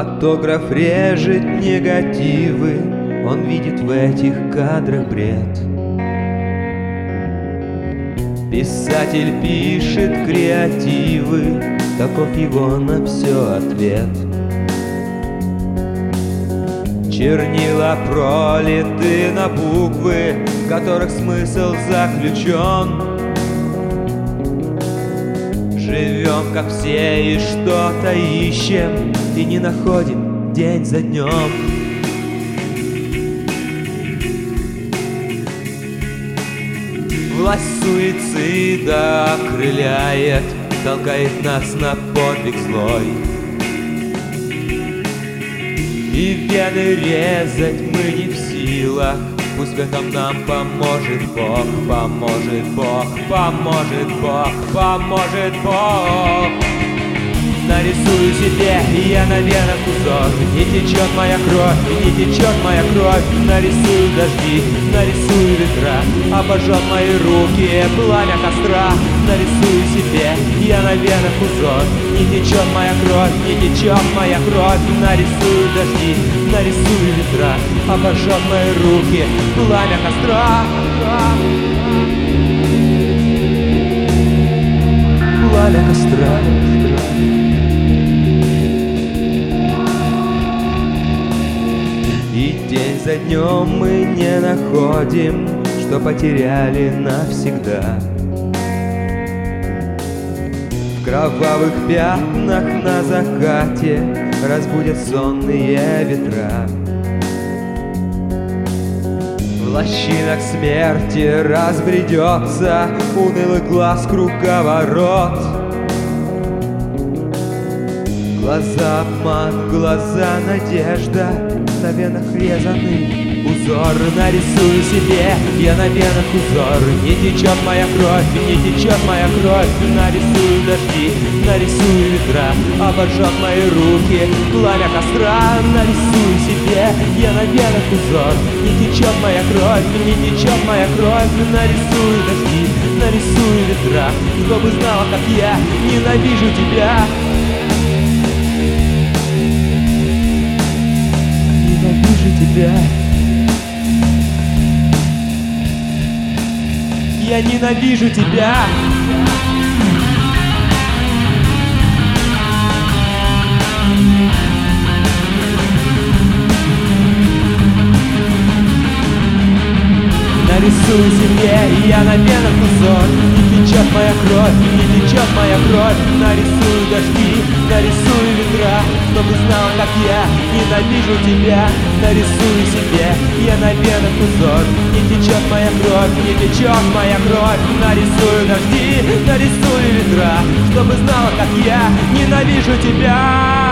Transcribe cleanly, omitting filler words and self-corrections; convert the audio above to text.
Фотограф режет негативы, он видит в этих кадрах бред. Писатель пишет креативы, таков его на все ответ. Чернила пролиты на буквы, в которых смысл заключен. Живем, как все, и что-то ищем, и не находим день за днем. Власть суицида окрыляет, толкает нас на подвиг злой. И вены резать мы не в силах, пусть в этом нам поможет Бог, поможет Бог, поможет Бог, поможет Бог. Нарисую себе я на венах узор, не течет моя кровь, не течет моя кровь. Нарисую дожди, нарисую ветра, обожжет мои руки пламя костра. Нарисую себе я на венах узор, не течет моя кровь, не течет моя кровь. Нарисую дожди, нарисую ветра, обожжет мои руки пламя костра. Пламя костра. И день за днем мы не находим, что потеряли навсегда. В кровавых пятнах на закате разбудят сонные ветра. В лощинах смерти разбредется унылый глаз круговорот. Глаза обман, глаза надежда, на венах резанный узор. Нарисую себе я на венах узор, не течет моя кровь, не течет моя кровь. Нарисую дожди, нарисую ветра, обожжет мои руки пламя костра. Нарисую себе я на венах узор, не течет моя кровь, не течет моя кровь. Нарисую дожди, нарисую ветра, чтобы знала, как я ненавижу тебя. Ненавижу тебя. Я ненавижу тебя. Нарисую себе я на венах узор, не течет моя кровь, не течет моя кровь. Нарисую дожди, нарисую ветра, чтобы знал, как я ненавижу тебя. Нарисую себе я на венах узор, не течет моя кровь, не течет моя кровь. Нарисую дожди, нарисую ветра, чтобы знала, как я ненавижу тебя.